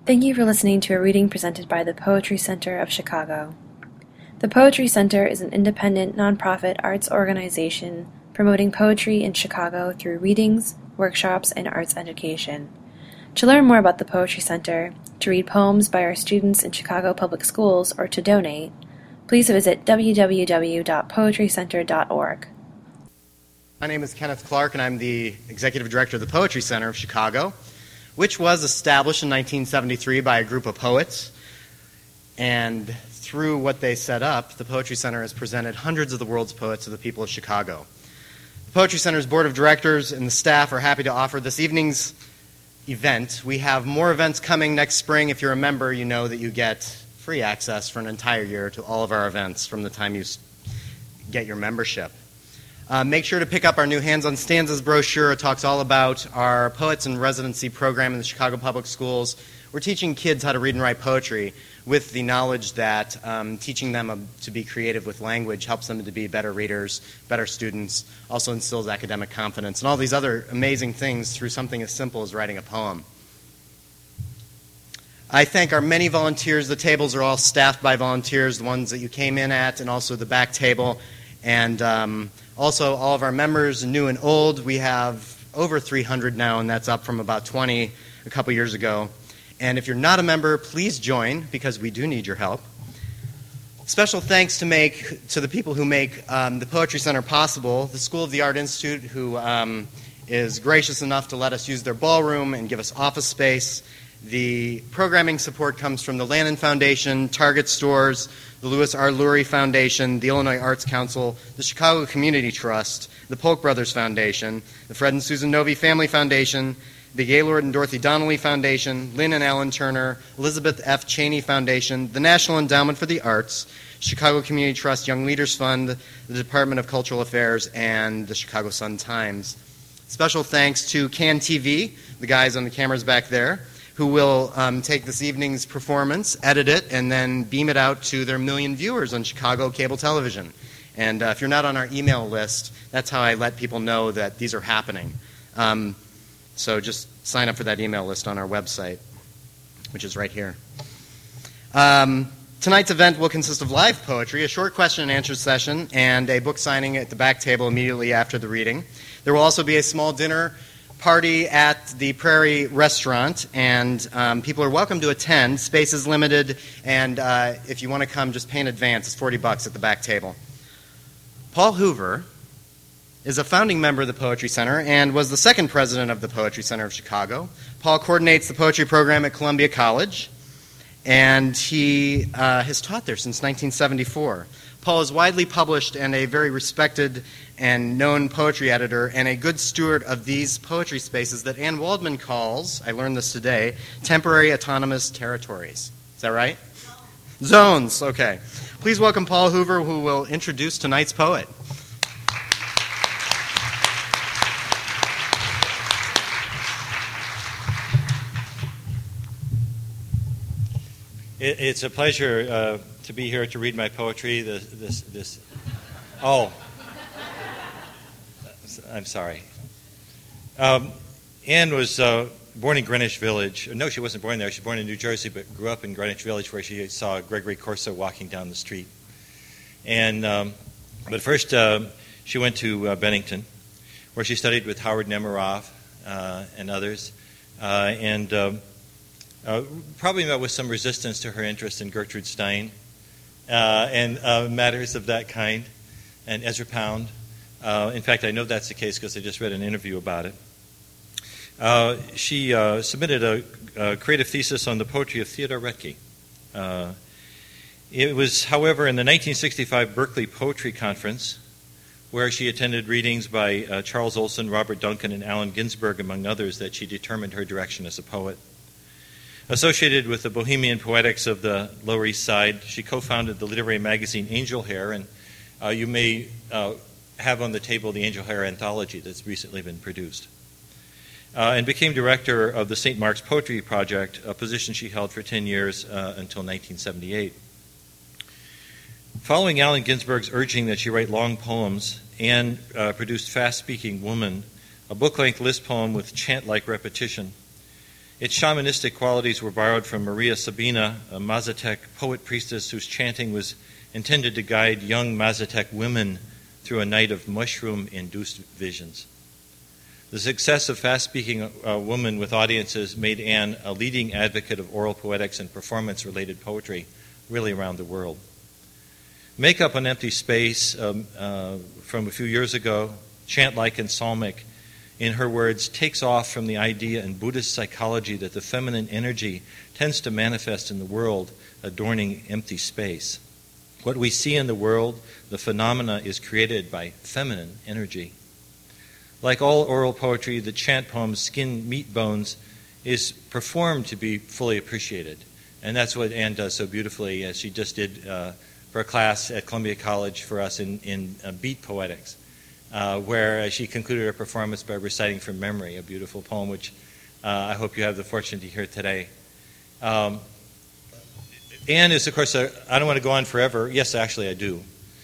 Thank you for listening to a reading presented by the Poetry Center of Chicago. The Poetry Center is an independent, nonprofit arts organization promoting poetry in Chicago through readings, workshops, and arts education. To learn more about the Poetry Center, to read poems by our students in Chicago Public Schools, or to donate, please visit www.poetrycenter.org. My name is Kenneth Clark, and I'm the Executive Director of the Poetry Center of Chicago, which was established in 1973 by a group of poets. And through what they set up, the Poetry Center has presented hundreds of the world's poets to the people of Chicago. The Poetry Center's board of directors and the staff are happy to offer this evening's event. We have more events coming next spring. If you're a member, you know that you get free access for an entire year to all of our events from the time you get your membership. Make sure to pick up our new Hands on Stanzas brochure. It talks all about our Poets in Residency program in the Chicago Public Schools. We're teaching kids how to read and write poetry with the knowledge that teaching them to be creative with language helps them to be better readers, better students, also instills academic confidence, and all these other amazing things through something as simple as writing a poem. I thank our many volunteers. The tables are all staffed by volunteers, the ones that you came in at, and also the back table. And also all of our members, new and old. We have over 300 now, and that's up from about 20 a couple years ago. And if you're not a member, please join, because we do need your help. Special thanks to the people who make the Poetry Center possible. The School of the Art Institute, who is gracious enough to let us use their ballroom and give us office space. The programming support comes from the Lannan Foundation, Target Stores, the Louis R. Lurie Foundation, the Illinois Arts Council, the Chicago Community Trust, the Polk Brothers Foundation, the Fred and Susan Novy Family Foundation, the Gaylord and Dorothy Donnelly Foundation, Lynn and Alan Turner, Elizabeth F. Cheney Foundation, the National Endowment for the Arts, Chicago Community Trust Young Leaders Fund, the Department of Cultural Affairs, and the Chicago Sun-Times. Special thanks to CAN TV, the guys on the cameras back there, who will take this evening's performance, edit it, and then beam it out to their million viewers on Chicago cable television. And if you're not on our email list, that's how I let people know that these are happening. So just sign up for that email list on our website, which is right here. Tonight's event will consist of live poetry, a short question and answer session, and a book signing at the back table immediately after the reading. There will also be a small dinner party at the Prairie Restaurant, and people are welcome to attend. Space is limited, and if you want to come, just pay in advance. It's $40 at the back table. Paul Hoover is a founding member of the Poetry Center and was the second president of the Poetry Center of Chicago. Paul coordinates the poetry program at Columbia College, and he has taught there since 1974. Paul is widely published and a very respected and known poetry editor and a good steward of these poetry spaces that Ann Waldman calls, I learned this today, temporary autonomous territories. Is that right? Zones, okay. Please welcome Paul Hoover, who will introduce tonight's poet. It's a pleasure to be here to read my poetry. Oh, I'm sorry. Anne was born in Greenwich Village. No, she wasn't born there. She was born in New Jersey, but grew up in Greenwich Village, where she saw Gregory Corso walking down the street. But first, she went to Bennington, where she studied with Howard Nemeroff and others, probably met with some resistance to her interest in Gertrude Stein and matters of that kind, and Ezra Pound. In fact, I know that's the case because I just read an interview about it. She submitted a creative thesis on the poetry of Theodore Retke. It was, however, in the 1965 Berkeley Poetry Conference, where she attended readings by Charles Olson, Robert Duncan, and Allen Ginsberg, among others, that she determined her direction as a poet. Associated with the Bohemian Poetics of the Lower East Side, she co-founded the literary magazine Angel Hair, and you may have on the table the Angel Hair anthology that's recently been produced, and became director of the St. Mark's Poetry Project, a position she held for 10 years until 1978. Following Allen Ginsberg's urging that she write long poems, Anne produced Fast Speaking Woman, a book-length list poem with chant-like repetition. Its shamanistic qualities were borrowed from Maria Sabina, a Mazatec poet-priestess whose chanting was intended to guide young Mazatec women through a night of mushroom-induced visions. The success of fast-speaking women with audiences made Anne a leading advocate of oral poetics and performance-related poetry really around the world. Make Up an Empty Space from a few years ago, chant-like and psalmic, in her words, takes off from the idea in Buddhist psychology that the feminine energy tends to manifest in the world, adorning empty space. What we see in the world, the phenomena, is created by feminine energy. Like all oral poetry, the chant poem Skin, Meat, Bones is performed to be fully appreciated. And that's what Anne does so beautifully, as she just did for a class at Columbia College for us in beat poetics, where she concluded her performance by reciting from memory a beautiful poem, which I hope you have the fortune to hear today. Anne is, of course, I don't want to go on forever. Yes, actually, I do.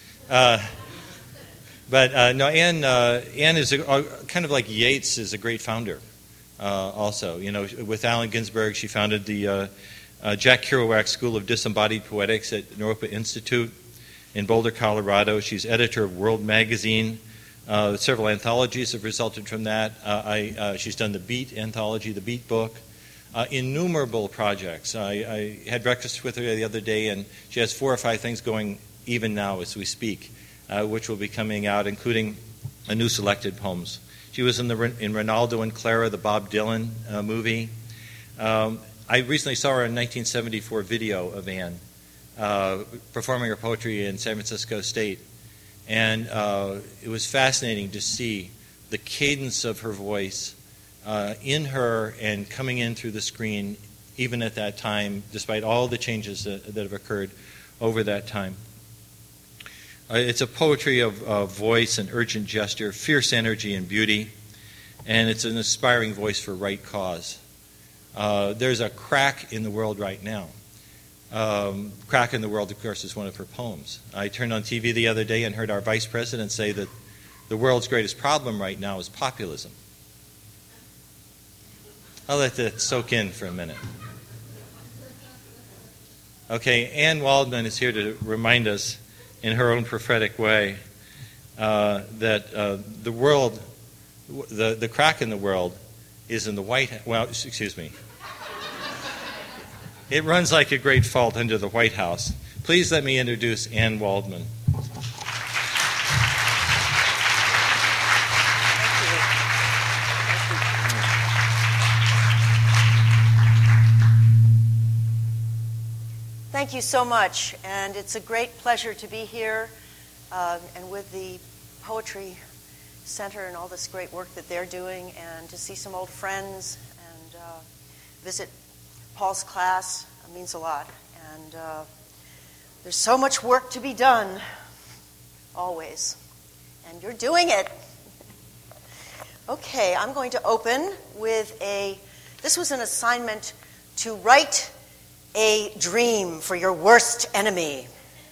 But Anne is kind of like Yeats is a great founder. Also, with Allen Ginsberg, she founded the Jack Kerouac School of Disembodied Poetics at Naropa Institute in Boulder, Colorado. She's editor of World Magazine. Several anthologies have resulted from that. She's done the Beat anthology, the Beat book. Innumerable projects. I had breakfast with her the other day, and she has 4 or 5 things going even now as we speak, which will be coming out, including a new selected poems. She was in Ronaldo and Clara, the Bob Dylan movie. I recently saw her in 1974 video of Anne performing her poetry in San Francisco State, and it was fascinating to see the cadence of her voice in her and coming in through the screen, even at that time, despite all the changes that have occurred over that time. It's a poetry of voice and urgent gesture, fierce energy and beauty, and it's an inspiring voice for right cause. There's a crack in the world right now. Crack in the World, of course, is one of her poems. I turned on TV the other day and heard our vice president say that the world's greatest problem right now is populism. I'll let that soak in for a minute. Okay, Anne Waldman is here to remind us in her own prophetic way that the world, the crack in the world is in the White House. Well, excuse me. It runs like a great fault under the White House. Please let me introduce Anne Waldman. Thank you so much, and it's a great pleasure to be here and with the Poetry Center and all this great work that they're doing, and to see some old friends and visit Paul's class. It means a lot, and there's so much work to be done, always, and you're doing it. Okay, I'm going to open with this was an assignment to write a dream for your worst enemy.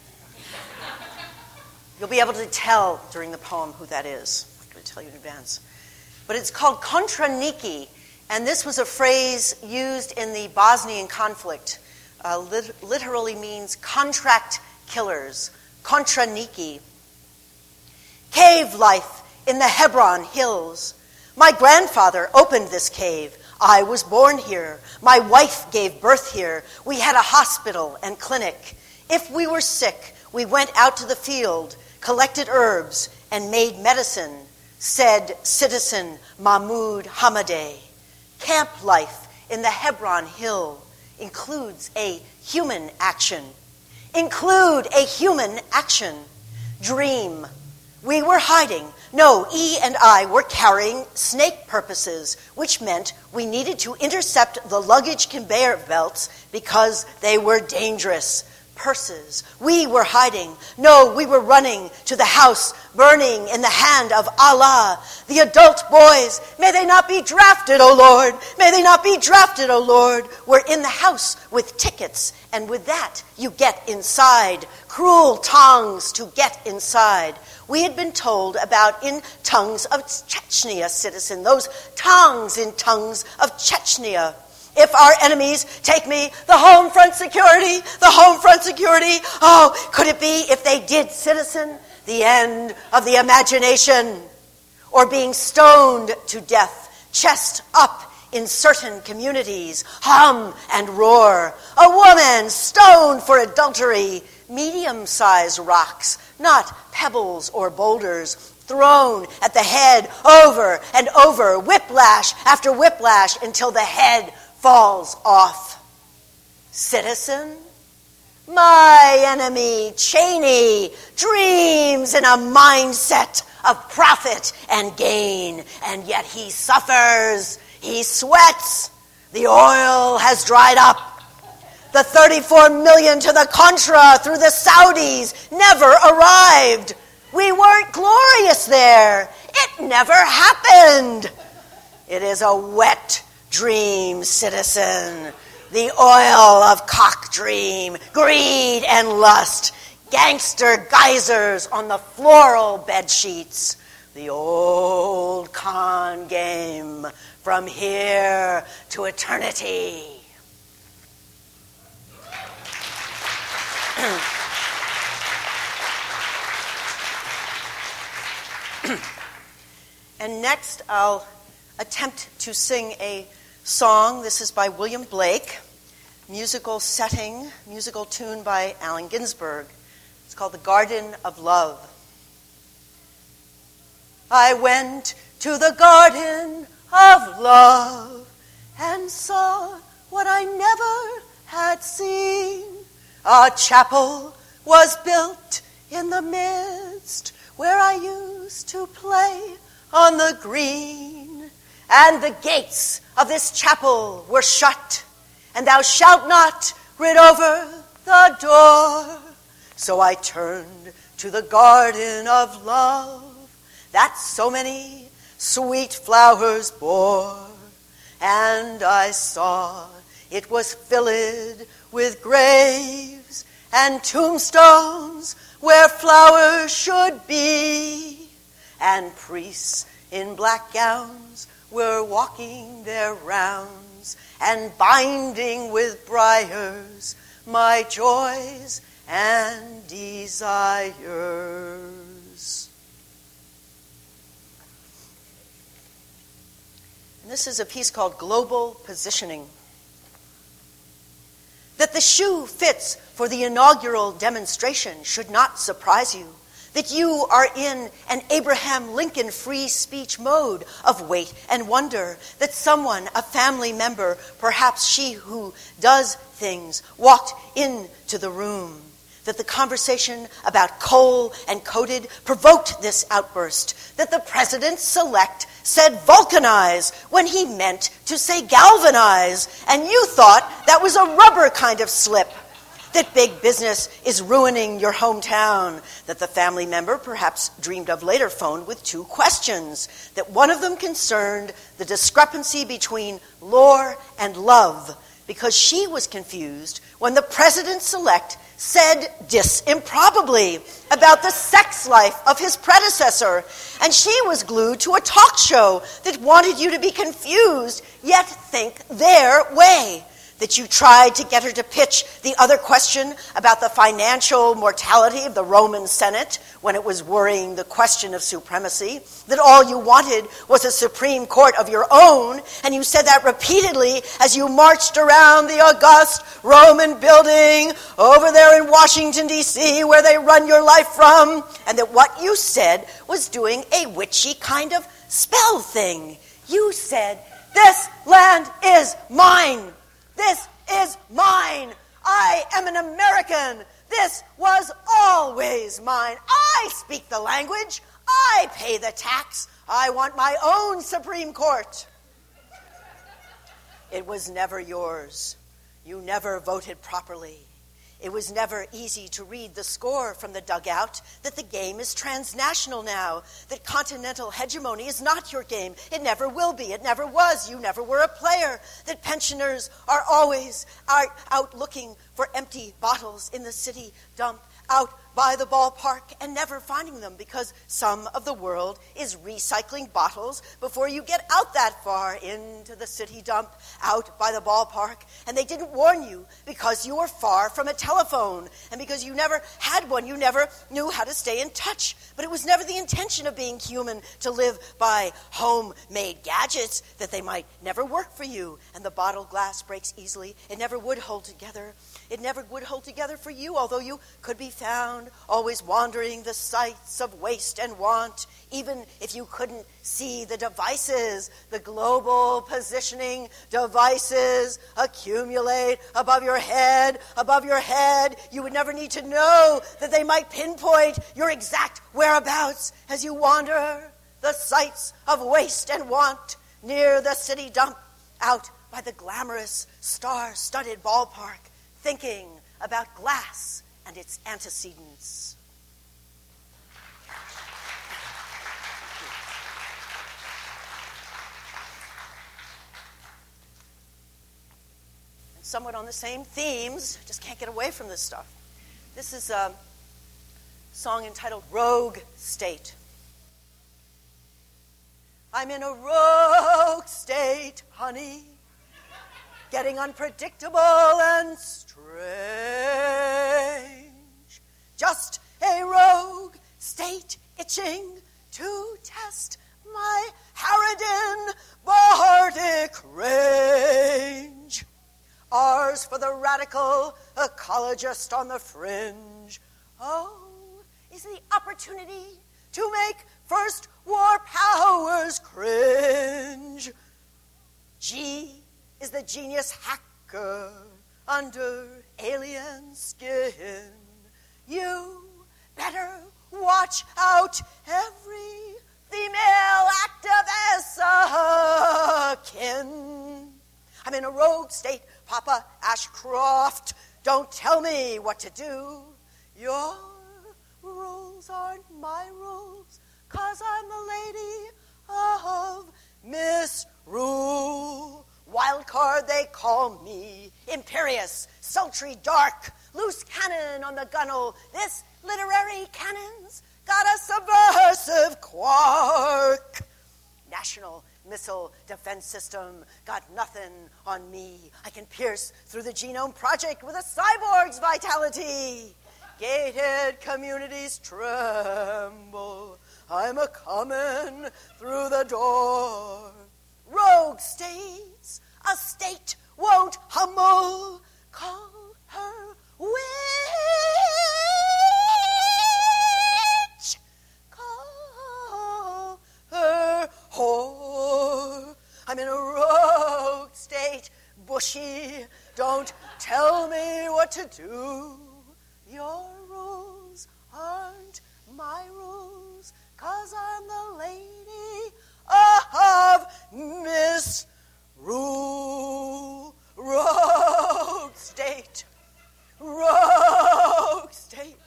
You'll be able to tell during the poem who that is. I'm going to tell you in advance. But it's called Kontra Neki, and this was a phrase used in the Bosnian conflict. Literally means contract killers. Kontra Neki. Cave life in the Hebron hills. My grandfather opened this cave. I was born here. My wife gave birth here. We had a hospital and clinic. If we were sick, we went out to the field, collected herbs, and made medicine, said citizen Mahmoud Hamadeh. Camp life in the Hebron Hill includes a human action. Include a human action. Dream. We were hiding. No, E and I were carrying snake purposes, which meant we needed to intercept the luggage conveyor belts because they were dangerous. Purses. We were hiding. No, we were running to the house, burning in the hand of Allah. The adult boys, may they not be drafted, O Lord. May they not be drafted, O Lord. We're in the house with tickets, and with that you get inside. Cruel tongues to get inside. We had been told about in tongues of Chechnya, citizen, those tongues in tongues of Chechnya. If our enemies take me, the home front security, the home front security. Oh, could it be, if they did, citizen, the end of the imagination? Or being stoned to death, chest up in certain communities, hum and roar. A woman stoned for adultery, medium-sized rocks, not pebbles or boulders, thrown at the head over and over, whiplash after whiplash, until the head falls off. Citizen, my enemy, Cheney, dreams in a mindset of profit and gain, and yet he suffers, he sweats, the oil has dried up. The 34 million to the Contra through the Saudis never arrived. We weren't glorious there. It never happened. It is a wet dream, citizen. The oil of cock dream, greed and lust, gangster geysers on the floral bed sheets. The old con game from here to eternity. And next, I'll attempt to sing a song. This is by William Blake, musical setting, musical tune by Allen Ginsberg. It's called The Garden of Love. I went to the garden of love and saw what I never had seen. A chapel was built in the midst where I used to play on the green, and the gates of this chapel were shut, and thou shalt not rid over the door. So I turned to the garden of love that so many sweet flowers bore, and I saw it was filled with graves and tombstones where flowers should be, and priests in black gowns were walking their rounds and binding with briars my joys and desires. And this is a piece called Global Positioning. That the shoe fits for the inaugural demonstration should not surprise you. That you are in an Abraham Lincoln free speech mode of wait and wonder. That someone, a family member, perhaps she who does things, walked into the room. That the conversation about coal and coated provoked this outburst. That the president-select said vulcanize when he meant to say galvanize, and you thought that was a rubber kind of slip. That big business is ruining your hometown. That the family member perhaps dreamed of later phoned with two questions. That one of them concerned the discrepancy between lore and love, because she was confused when the president-select said improbably about the sex life of his predecessor, and she was glued to a talk show that wanted you to be confused, yet think their way. That you tried to get her to pitch the other question about the financial mortality of the Roman Senate when it was worrying the question of supremacy. That all you wanted was a Supreme Court of your own, and you said that repeatedly as you marched around the august Roman building over there in Washington, D.C., where they run your life from, and that what you said was doing a witchy kind of spell thing. You said, "This land is mine. This is mine. I am an American. This was always mine. I speak the language. I pay the tax. I want my own Supreme Court." It was never yours. You never voted properly. It was never easy to read the score from the dugout, that the game is transnational now, that continental hegemony is not your game. It never will be. It never was. You never were a player. That pensioners are always out looking for empty bottles in the city dump, out by the ballpark and never finding them because some of the world is recycling bottles before you get out that far into the city dump out by the ballpark. And they didn't warn you because you were far from a telephone and because you never had one. You never knew how to stay in touch. But it was never the intention of being human to live by homemade gadgets that they might never work for you. And the bottle glass breaks easily. It never would hold together. It never would hold together for you, although you could be found always wandering the sights of waste and want, even if you couldn't see the devices. The global positioning devices accumulate above your head. Above your head, you would never need to know that they might pinpoint your exact whereabouts as you wander the sights of waste and want near the city dump out by the glamorous star-studded ballpark, thinking about glass and its antecedents. And somewhat on the same themes, just can't get away from this stuff. This is a song entitled Rogue State. I'm in a rogue state, honey, getting unpredictable and strange. Just a rogue state itching to test my Harridan Bardic range. Ours for the radical ecologist on the fringe. Oh, is the opportunity to make first war powers cringe. G is the genius hacker under alien skin. You better watch out, every female activist akin. I'm in a rogue state, Papa Ashcroft. Don't tell me what to do. Your rules aren't my rules, 'cause I'm the lady of misrule. Wild card they call me, imperious, sultry, dark, loose cannon on the gunnel. This literary cannon's got a subversive quark. National Missile Defense System got nothing on me. I can pierce through the Genome Project with a cyborg's vitality. Gated communities tremble. I'm a-comin' through the door. Rogue states, a state won't humble. Call her witch. Call her whore. I'm in a rogue state, bushy. Don't tell me what to do. Your rules aren't my rules, 'cause I'm the lady of misrule. Rogue state, rogue state,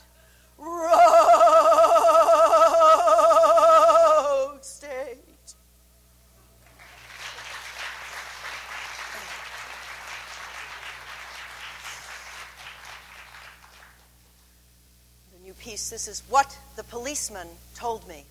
rogue state. The new piece, this is what the policeman told me.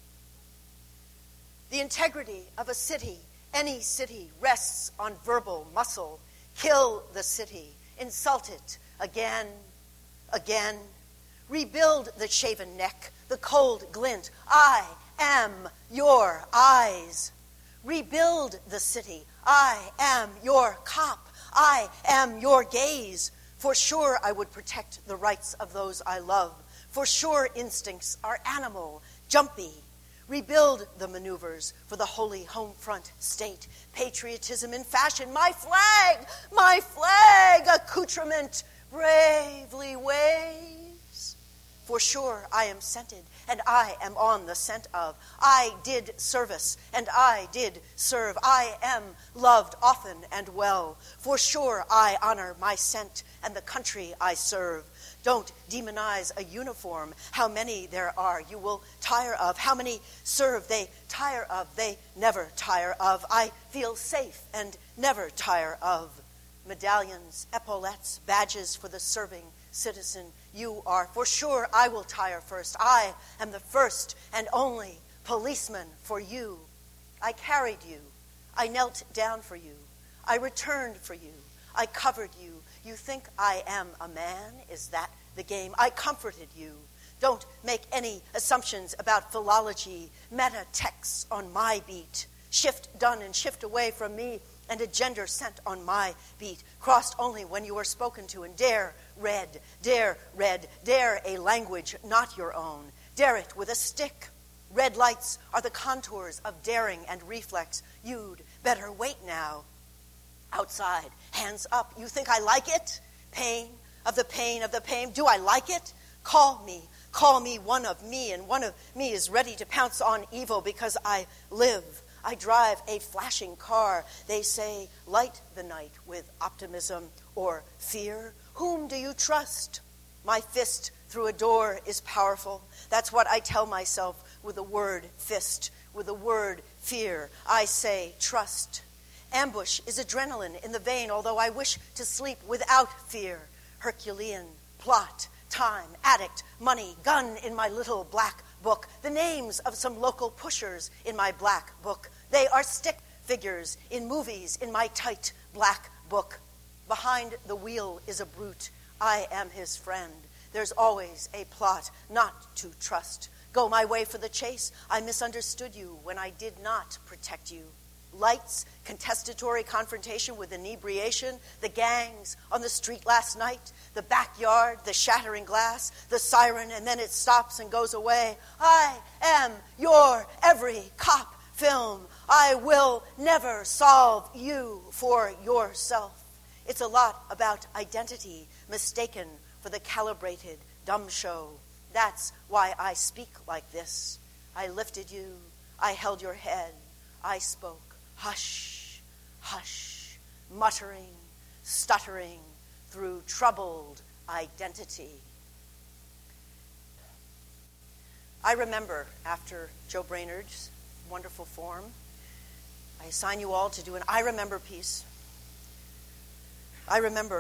The integrity of a city, any city, rests on verbal muscle. Kill the city, insult it again, again. Rebuild the shaven neck, the cold glint. I am your eyes. Rebuild the city. I am your cop. I am your gaze. For sure I would protect the rights of those I love. For sure instincts are animal, jumpy. Rebuild the maneuvers for the holy home front state. Patriotism in fashion, my flag, accoutrement bravely waves. For sure I am scented, and I am on the scent of. I did service, and I did serve. I am loved often and well. For sure I honor my scent and the country I serve. Don't demonize a uniform. How many there are you will tire of. How many serve they tire of, they never tire of. I feel safe and never tire of medallions, epaulettes, badges for the serving citizen you are. For sure, I will tire first. I am the first and only policeman for you. I carried you. I knelt down for you. I returned for you. I covered you. You think I am a man? Is that the game? I comforted you. Don't make any assumptions about philology, meta-texts on my beat. Shift done and shift away from me, and a gender sent on my beat, crossed only when you are spoken to, and dare red, dare a language not your own. Dare it with a stick. Red lights are the contours of daring and reflex. You'd better wait now. Outside, hands up. You think I like it? Pain of the pain of the pain. Do I like it? Call me one of me, and one of me is ready to pounce on evil because I live. I drive a flashing car. They say, light the night with optimism or fear. Whom do you trust? My fist through a door is powerful. That's what I tell myself with the word fist, with the word fear. I say trust. Ambush is adrenaline in the vein, although I wish to sleep without fear. Herculean, plot, time, addict, money, gun in my little black book. The names of some local pushers in my black book. They are stick figures in movies in my tight black book. Behind the wheel is a brute. I am his friend. There's always a plot not to trust. Go my way for the chase. I misunderstood you when I did not protect you. Lights, contestatory confrontation with inebriation, the gangs on the street last night, the backyard, the shattering glass, the siren, and then it stops and goes away. I am your every cop film. I will never solve you for yourself. It's a lot about identity, mistaken for the calibrated dumb show. That's why I speak like this. I lifted you. I held your head. I spoke. Hush, hush, muttering, stuttering through troubled identity. I remember, after Joe Brainerd's wonderful form, I assign you all to do an I remember piece. I remember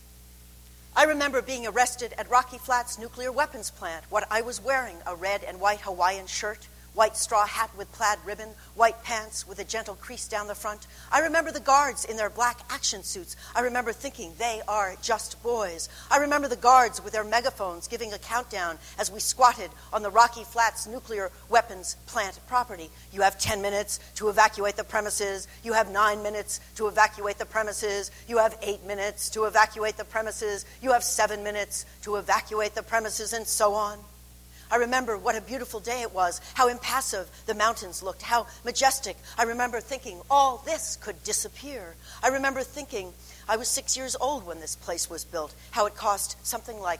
being arrested at Rocky Flats nuclear weapons plant. What I was wearing, a red and white Hawaiian shirt, white straw hat with plaid ribbon, white pants with a gentle crease down the front. I remember the guards in their black action suits. I remember thinking they are just boys. I remember the guards with their megaphones giving a countdown as we squatted on the Rocky Flats nuclear weapons plant property. You have 10 minutes to evacuate the premises. You have 9 minutes to evacuate the premises. You have 8 minutes to evacuate the premises. You have 7 minutes to evacuate the premises, and so on. I remember what a beautiful day it was, how impassive the mountains looked, how majestic. I remember thinking all this could disappear. I remember thinking I was 6 years old when this place was built, how it cost something like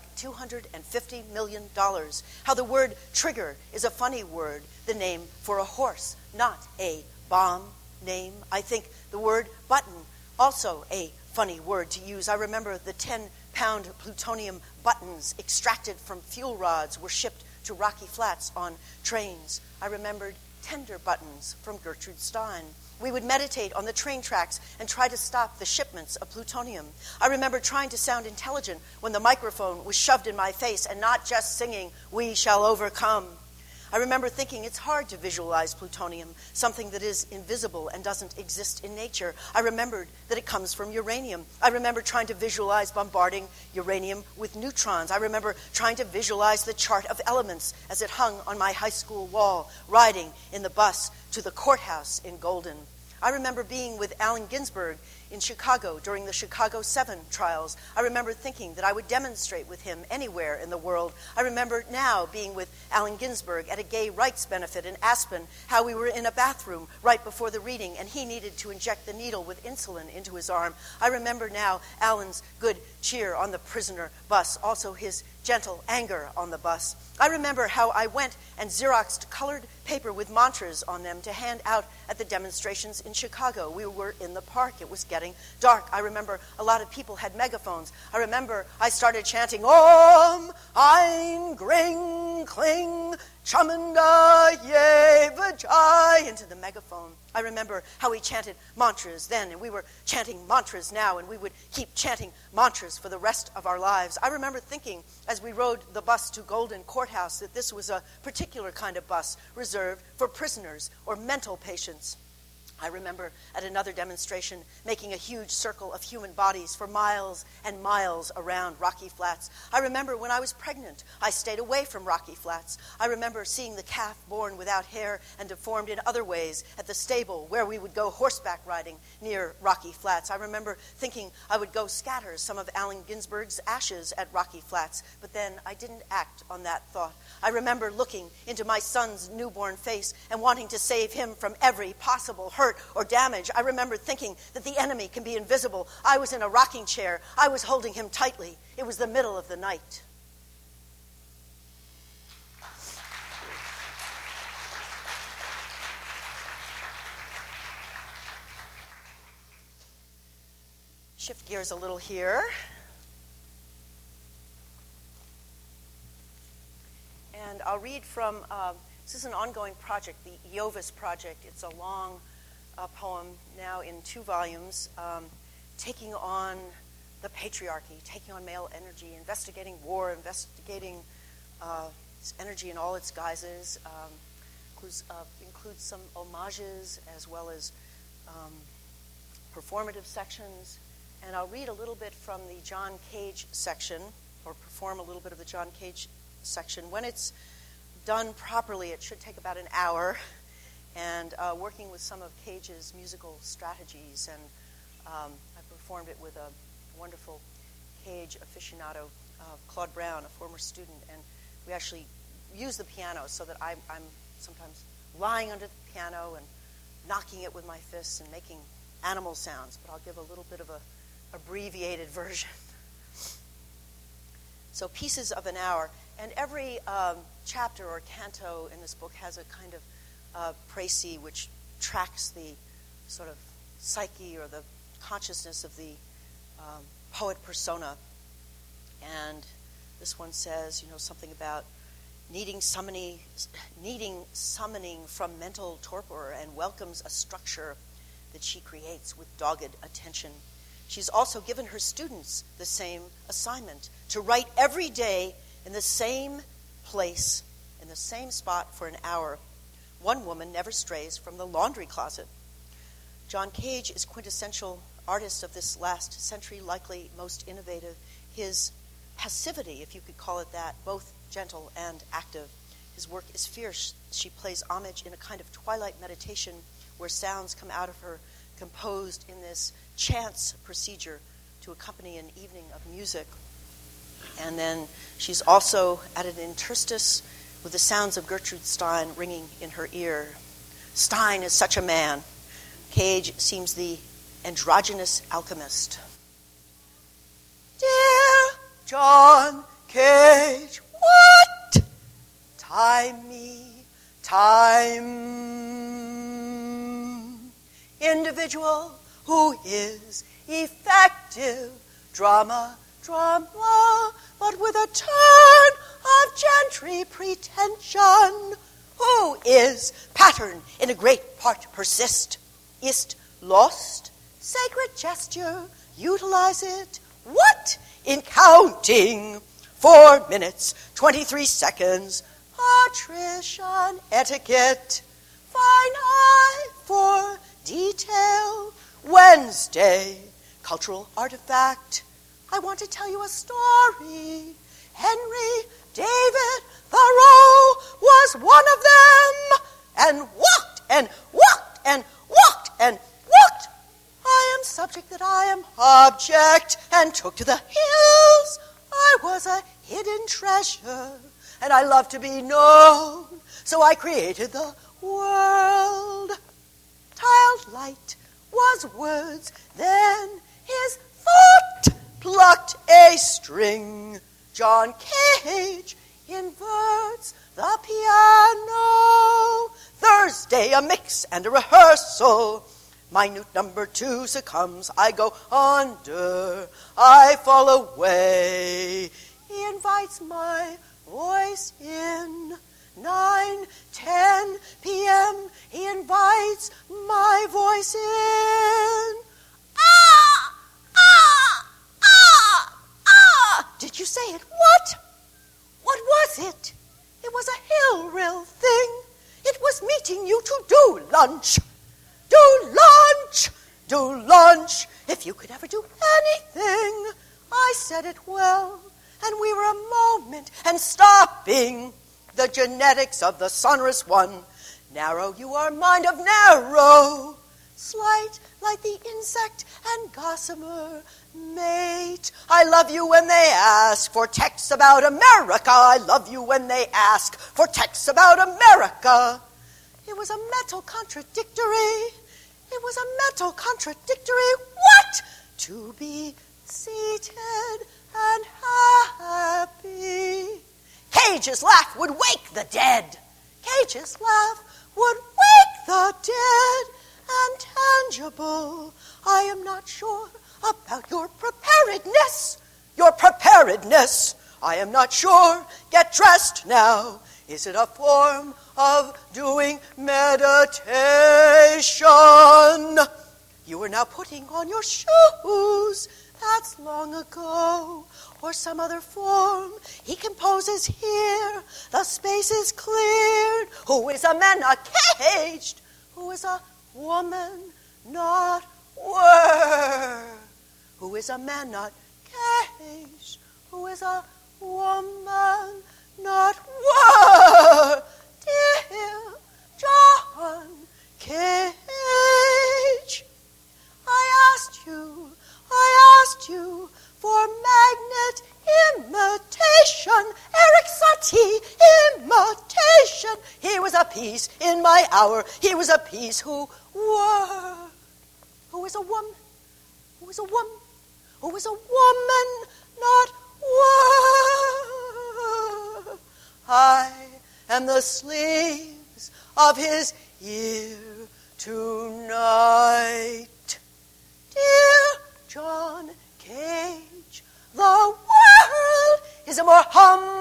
$250 million, how the word trigger is a funny word, the name for a horse, not a bomb name. I think the word button, also a funny word to use. I remember the 10-pound plutonium buttons extracted from fuel rods were shipped to Rocky Flats on trains. I remembered tender buttons from Gertrude Stein. We would meditate on the train tracks and try to stop the shipments of plutonium. I remember trying to sound intelligent when the microphone was shoved in my face and not just singing, "We shall overcome." I remember thinking it's hard to visualize plutonium, something that is invisible and doesn't exist in nature. I remembered that it comes from uranium. I remember trying to visualize bombarding uranium with neutrons. I remember trying to visualize the chart of elements as it hung on my high school wall, riding in the bus to the courthouse in Golden. I remember being with Allen Ginsberg in Chicago during the Chicago 7 trials. I remember thinking that I would demonstrate with him anywhere in the world. I remember now being with Allen Ginsberg at a gay rights benefit in Aspen, how we were in a bathroom right before the reading and he needed to inject the needle with insulin into his arm. I remember now Allen's good cheer on the prisoner bus, also his gentle anger on the bus. I remember how I went and Xeroxed colored paper with mantras on them to hand out at the demonstrations in Chicago. We were in the park. It was getting getting dark. I remember a lot of people had megaphones. I remember I started chanting, Om, Ein, Gring, Kling, Chamunda, Ye, Vajay, into the megaphone. I remember how we chanted mantras then, and we were chanting mantras now, and we would keep chanting mantras for the rest of our lives. I remember thinking, as we rode the bus to Golden Courthouse, that this was a particular kind of bus reserved for prisoners or mental patients. I remember at another demonstration making a huge circle of human bodies for miles and miles around Rocky Flats. I remember when I was pregnant, I stayed away from Rocky Flats. I remember seeing the calf born without hair and deformed in other ways at the stable where we would go horseback riding near Rocky Flats. I remember thinking I would go scatter some of Allen Ginsberg's ashes at Rocky Flats, but then I didn't act on that thought. I remember looking into my son's newborn face and wanting to save him from every possible hurt or damage. I remember thinking that the enemy can be invisible. I was in a rocking chair. I was holding him tightly. It was the middle of the night. Shift gears a little here. And I'll read from, this is an ongoing project, the Iovis Project. It's a long poem, now in 2 volumes, taking on the patriarchy, taking on male energy, investigating war, investigating energy in all its guises, includes some homages as well as performative sections. And I'll read a little bit from the John Cage section, or perform a little bit of the John Cage section. When it's done properly, it should take about an hour. And working with some of Cage's musical strategies, and I performed it with a wonderful Cage aficionado, Claude Brown, a former student, and we actually use the piano so that I'm sometimes lying under the piano and knocking it with my fists and making animal sounds, but I'll give a little bit of a abbreviated version. So pieces of an hour, and every chapter or canto in this book has a kind of précis, which tracks the sort of psyche or the consciousness of the poet persona. And this one says, something about needing summoning from mental torpor, and welcomes a structure that she creates with dogged attention. She's also given her students the same assignment, to write every day in the same place, in the same spot for an hour. One woman never strays from the laundry closet. John Cage is quintessential artist of this last century, likely most innovative. His passivity, if you could call it that, both gentle and active. His work is fierce. She plays homage in a kind of twilight meditation where sounds come out of her, composed in this chance procedure to accompany an evening of music. And then she's also at an interstice with the sounds of Gertrude Stein ringing in her ear. Stein is such a man. Cage seems the androgynous alchemist. Dear John Cage, what? Time me, time. Individual who is effective. Drama, but with a turn of gentry pretension. Who is pattern in a great part persist? Ist lost? Sacred gesture, utilize it. What? In counting 4 minutes, 23 seconds. Patrician etiquette. Fine eye for detail. Wednesday, cultural artifact. I want to tell you a story. Henry David Thoreau was one of them, and walked and walked and walked and walked. I am subject that I am object, and took to the hills. I was a hidden treasure, and I love to be known, so I created the world. Tiled light was words, then his foot plucked a string. John Cage inverts the piano. Thursday, a mix and a rehearsal. Minute number 2 succumbs. I go under, I fall away. He invites my voice in. 9:10 p.m. He invites my voice in. Ah! Ah! Ah! Ah! Did you say it? What? What was it? It was a hill-rill thing. It was meeting you to do lunch. Do lunch! Do lunch! If you could ever do anything. I said it well, and we were a moment and stopping. The genetics of the sonorous one. Narrow you are, mind of narrow. Slight like the insect and gossamer mate. I love you when they ask for texts about America. I love you when they ask for texts about America. It was a mental contradictory. It was a mental contradictory. What? To be seated and happy. Cage's laugh would wake the dead. Cage's laugh would wake the dead. And tangible, I am not sure about your preparedness. Your preparedness, I am not sure. Get dressed now. Is it a form of doing meditation? You are now putting on your shoes. That's long ago. Or some other form. He composes here. The space is cleared. Who is a man not caged? Who is a woman not were? Who is a man not caged? Who is a woman not were? Dear John Cage, I asked you for magnet imitation, Eric Satie imitation. He was a piece in my hour. He was a piece who were. Who is a woman? Who is a woman? Who is a woman not were? I am the sleeves of his ear tonight. Dear John Cage, the world is a more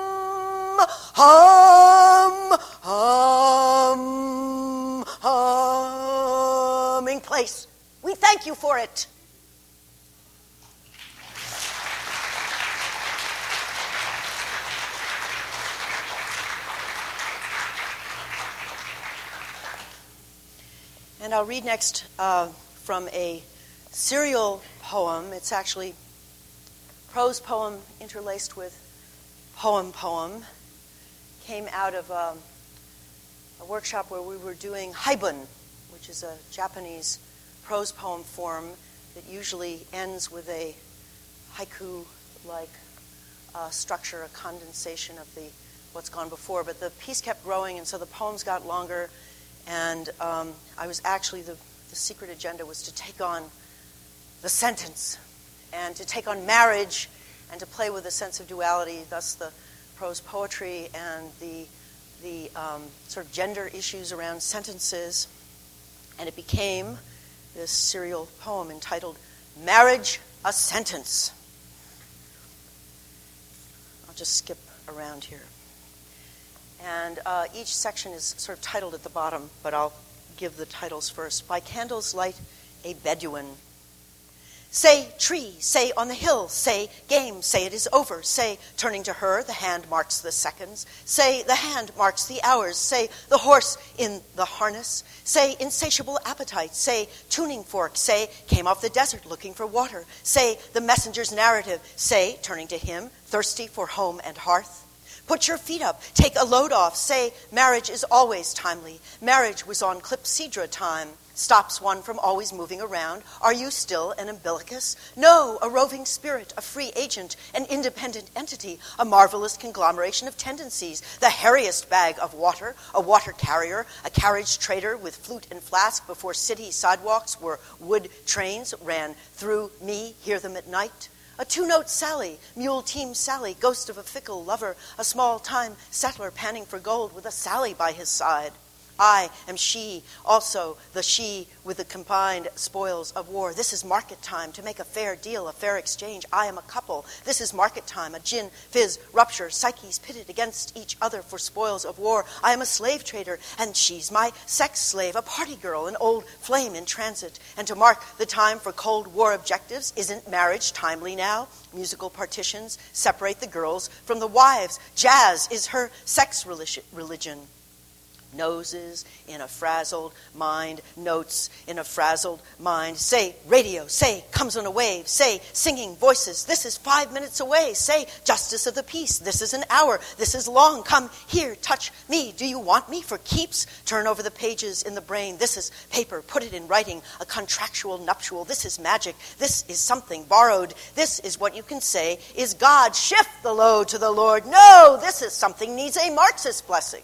humming place. We thank you for it. And I'll read next from a serial poem. It's actually prose poem interlaced with poem. Came out of a workshop where we were doing haibun, which is a Japanese prose poem form that usually ends with a haiku-like structure, a condensation of what's gone before. But the piece kept growing, and so the poems got longer. And I was actually, the secret agenda was to take on the sentence and to take on marriage and to play with the sense of duality, thus the prose poetry and the sort of gender issues around sentences. And it became this serial poem entitled Marriage, a Sentence. I'll just skip around here. And each section is sort of titled at the bottom, but I'll give the titles first. By Candle's Light, a Bedouin. Say tree, say on the hill, say game, say it is over, say turning to her, the hand marks the seconds, say the hand marks the hours, say the horse in the harness, say insatiable appetite, say tuning fork, say came off the desert looking for water, say the messenger's narrative, say turning to him, thirsty for home and hearth. Put your feet up, take a load off, say marriage is always timely, marriage was on clepsydra time. Stops one from always moving around. Are you still an umbilicus? No, a roving spirit, a free agent, an independent entity, a marvelous conglomeration of tendencies, the hairiest bag of water, a water carrier, a carriage trader with flute and flask before city sidewalks where wood trains ran through me, hear them at night. A two-note Sally, mule team Sally, ghost of a fickle lover, a small-time settler panning for gold with a Sally by his side. I am she, also the she with the combined spoils of war. This is market time to make a fair deal, a fair exchange. I am a couple. This is market time, a gin, fizz, rupture, psyches pitted against each other for spoils of war. I am a slave trader, and she's my sex slave, a party girl, an old flame in transit. And to mark the time for Cold War objectives, isn't marriage timely now? Musical partitions separate the girls from the wives. Jazz is her sex religion. Noses in a frazzled mind, notes in a frazzled mind. Say radio, say comes on a wave, say singing voices, this is 5 minutes away. Say justice of the peace, this is an hour, this is long. Come here, touch me, do you want me for keeps? Turn over the pages in the brain, this is paper, put it in writing, a contractual nuptial. This is magic, this is something borrowed. This is what you can say is God. Shift the load to the Lord. No, this is something needs a Marxist blessing.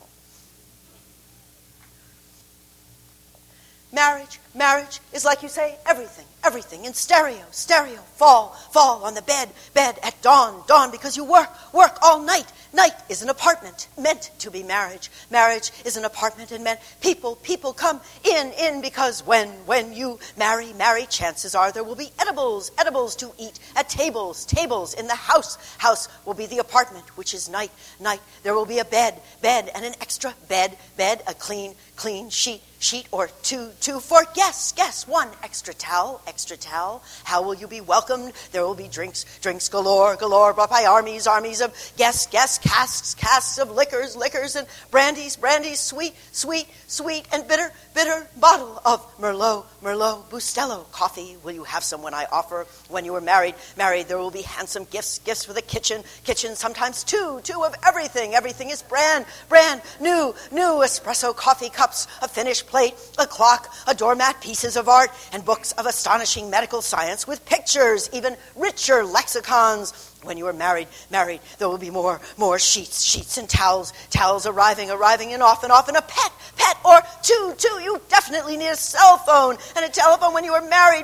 Marriage is like you say, everything in stereo, fall on the bed at dawn, because you work all night. Night is an apartment meant to be marriage. Marriage is an apartment and meant people come in, because when you marry, chances are there will be edibles to eat at tables in the house. House will be the apartment, which is night. There will be a bed and an extra bed, a clean sheet or two for guests, one extra towel. How will you be welcomed? There will be drinks galore, brought by armies of guests, casks of liquors and brandies, sweet and bitter bottle of Merlot, Bustelo. Coffee, will you have some when I offer? When you are married, there will be handsome gifts for the kitchen, sometimes two of everything. Everything is brand new espresso coffee cups, a finished plate, a clock, a doormat, pieces of art, and books of astonishing medical science with pictures, even richer lexicons. When you are married, there will be more sheets and towels arriving and off, and a pet or two. You definitely need a cell phone and a telephone when you are married.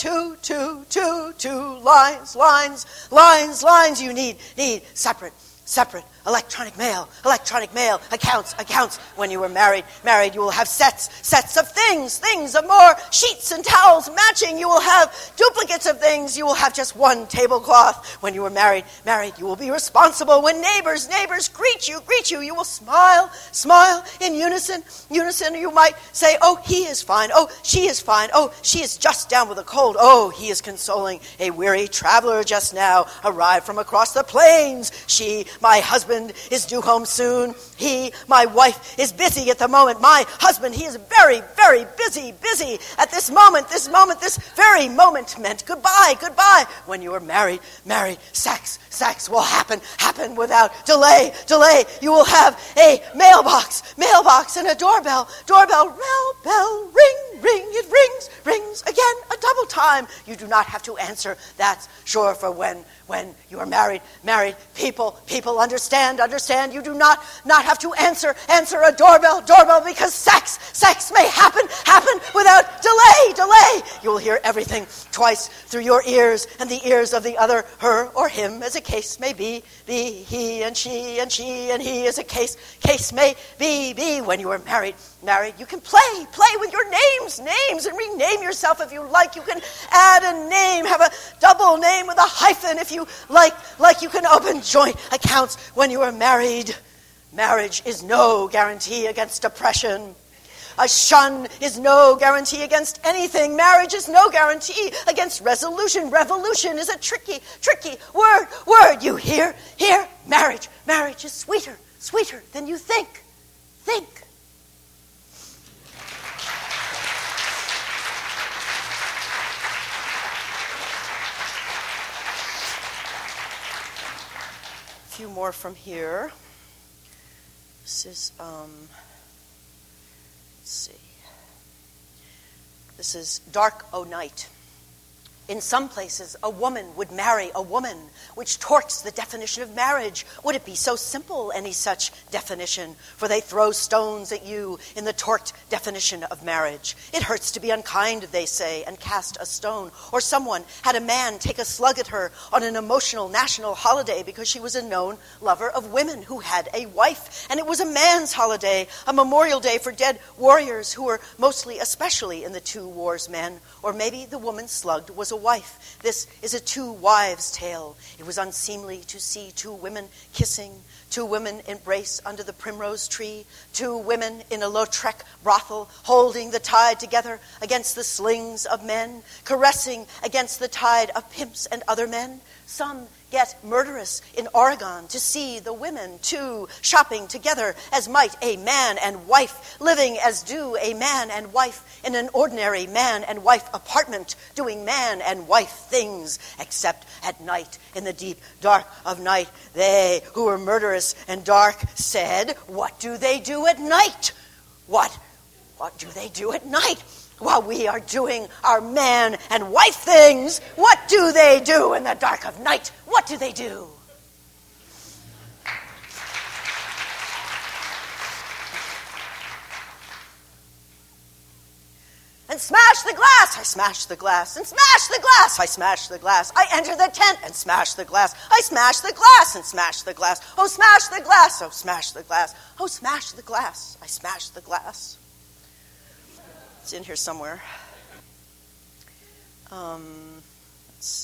Two lines. You need separate electronic mail, accounts. When you are married, you will have sets of things of more sheets and towels matching. You will have duplicates of things. You will have just one tablecloth. When you are married, you will be responsible. When neighbors greet you, you will smile in unison. You might say, oh, he is fine. Oh, she is fine. Oh, she is just down with a cold. Oh, he is consoling a weary traveler just now, arrived from across the plains. She, my husband, is due home soon. He, my wife, is busy at the moment. My husband, he is very, very busy at this moment, this very moment meant goodbye. When you are married, sex will happen without delay. You will have a mailbox and a doorbell, bell, ring, it rings again, a double time. You do not have to answer, that's sure, for when you are married, people understand. You do not have to answer a doorbell, because sex may happen without delay. You will hear everything twice through your ears and the ears of the other, her or him, as a case may be he and she and he, as a case may be. When you are married, you can play with your names and rename yourself if you like. You can add a name, have a double name with a hyphen if you like. You can open joint accounts when you are married. Marriage is no guarantee against depression. A shun is no guarantee against anything. Marriage is no guarantee against resolution. Revolution is a tricky word. You hear? Marriage is sweeter than you think. A few more from here. This is, let's see. This is Dark O' Night. In some places, a woman would marry a woman, which torques the definition of marriage. Would it be so simple, any such definition? For they throw stones at you in the torqued definition of marriage. It hurts to be unkind, they say, and cast a stone. Or someone had a man take a slug at her on an emotional national holiday because she was a known lover of women who had a wife. And it was a man's holiday, a memorial day for dead warriors who were mostly, especially in the two wars, men. Or maybe the woman slugged was a wife. This is a two wives' tale. It was unseemly to see two women kissing, two women embrace under the primrose tree, two women in a Lautrec brothel holding the tide together against the slings of men, caressing against the tide of pimps and other men. Some get murderous in Oregon to see the women, too, shopping together as might a man and wife, living as do a man and wife in an ordinary man and wife apartment, doing man and wife things, except at night, in the deep dark of night. They who were murderous and dark said, "What do they do at night? What do they do at night? While we are doing our man and wife things, what do they do in the dark of night? What do they do?" And smash the glass, I smash the glass, and smash the glass, I smash the glass. I enter the tent and smash the glass. I smash the glass and smash the glass. Oh, smash the glass, oh, smash the glass. Oh, smash the glass, I smash the glass. It's in here somewhere. Let's see.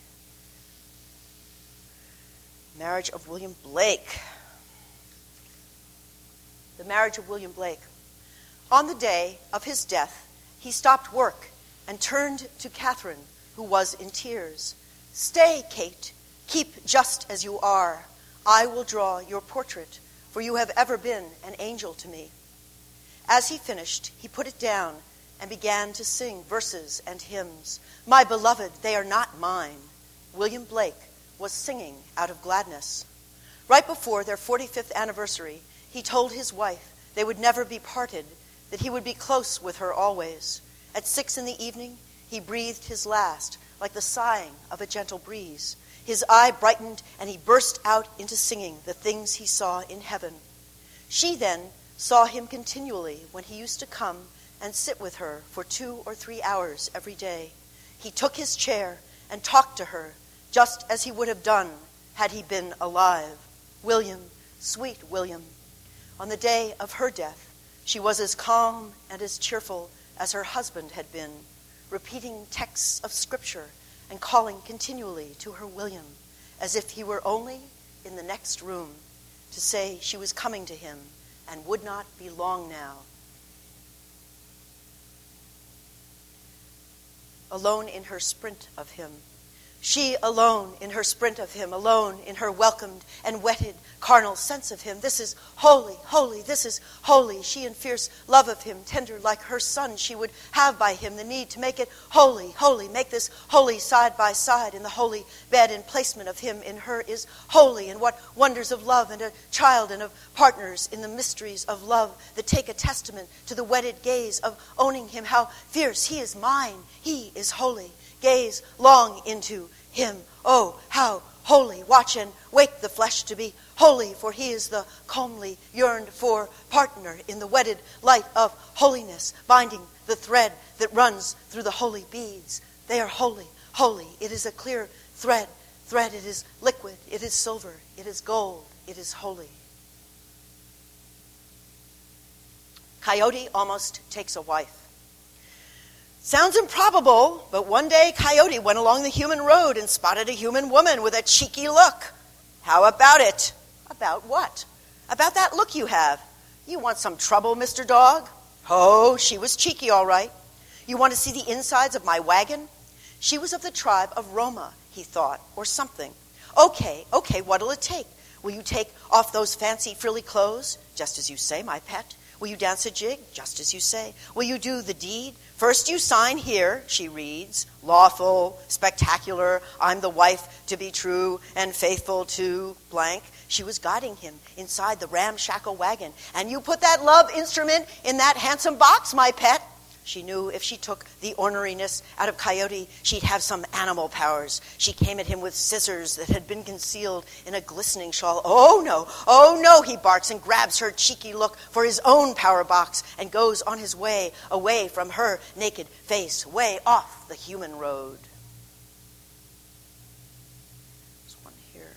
Marriage of William Blake. The marriage of William Blake. On the day of his death, he stopped work and turned to Catherine, who was in tears. "Stay, Kate. Keep just as you are. I will draw your portrait, for you have ever been an angel to me." As he finished, he put it down and began to sing verses and hymns. "My beloved, they are not mine." William Blake was singing out of gladness. Right before their 45th anniversary, he told his wife they would never be parted, that he would be close with her always. At 6 p.m, he breathed his last, like the sighing of a gentle breeze. His eye brightened, and he burst out into singing the things he saw in heaven. She then saw him continually when he used to come and sit with her for 2 or 3 hours every day. He took his chair and talked to her, just as he would have done had he been alive. William, sweet William. On the day of her death, she was as calm and as cheerful as her husband had been, repeating texts of Scripture and calling continually to her William, as if he were only in the next room, to say she was coming to him and would not be long now. Alone in her sprint of him. She alone in her sprint of him, alone in her welcomed and wetted carnal sense of him. This is holy, holy, this is holy. She in fierce love of him, tender like her son, she would have by him the need to make it holy, holy. Make this holy side by side in the holy bed and placement of him in her is holy. And what wonders of love and a child and of partners in the mysteries of love that take a testament to the wedded gaze of owning him. How fierce, he is mine, he is holy. Gaze long into him. Oh, how holy. Watch and wake the flesh to be holy, for he is the calmly yearned for partner in the wedded light of holiness, binding the thread that runs through the holy beads. They are holy, holy. It is a clear thread. Thread, it is liquid, it is silver, it is gold, it is holy. Coyote almost takes a wife. Sounds improbable, but one day Coyote went along the human road and spotted a human woman with a cheeky look. How about it? About what? About that look you have. You want some trouble, Mr. Dog? Oh, she was cheeky, all right. You want to see the insides of my wagon? She was of the tribe of Roma, he thought, or something. Okay, what'll it take? Will you take off those fancy frilly clothes? Just as you say, my pet. Will you dance a jig? Just as you say. Will you do the deed? First you sign here, she reads, lawful, spectacular, I'm the wife to be true and faithful to blank. She was guiding him inside the ramshackle wagon. And you put that love instrument in that handsome box, my pet. She knew if she took the orneriness out of Coyote, she'd have some animal powers. She came at him with scissors that had been concealed in a glistening shawl. Oh no, he barks and grabs her cheeky look for his own power box and goes on his way, away from her naked face, way off the human road. There's one here.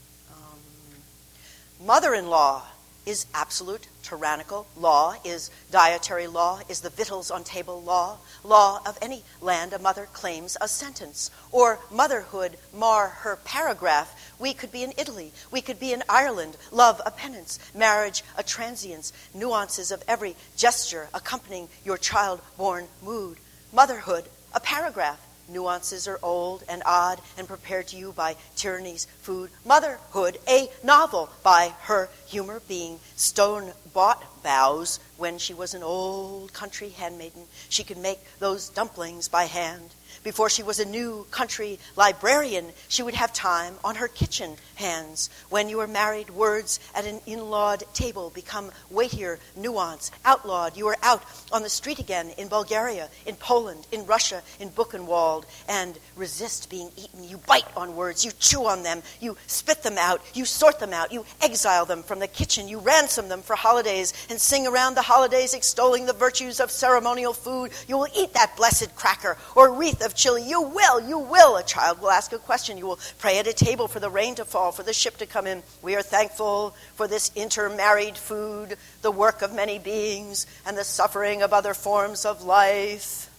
Mother-in-law is absolute, tyrannical. Law is dietary law, is the victuals on table law. Law of any land, a mother claims a sentence. Or motherhood mar her paragraph. We could be in Italy. We could be in Ireland. Love a penance. Marriage a transience. Nuances of every gesture accompanying your child-born mood. Motherhood a paragraph. Nuances are old and odd and prepared to you by tyranny's food. Motherhood, a novel by her humor being stone-bought vows. When she was an old country handmaiden, she could make those dumplings by hand. Before she was a new country librarian, she would have time on her kitchen hands. When you are married, words at an in-lawed table become weightier, nuance, outlawed. You are out on the street again in Bulgaria, in Poland, in Russia, in Buchenwald, and resist being eaten. You bite on words, you chew on them, you spit them out, you sort them out, you exile them from the kitchen, you ransom them for holidays and sing around the holidays extolling the virtues of ceremonial food. You will eat that blessed cracker or wreath of chili. You will. A child will ask a question. You will pray at a table for the rain to fall, for the ship to come in. We are thankful for this intermarried food, the work of many beings, and the suffering of other forms of life.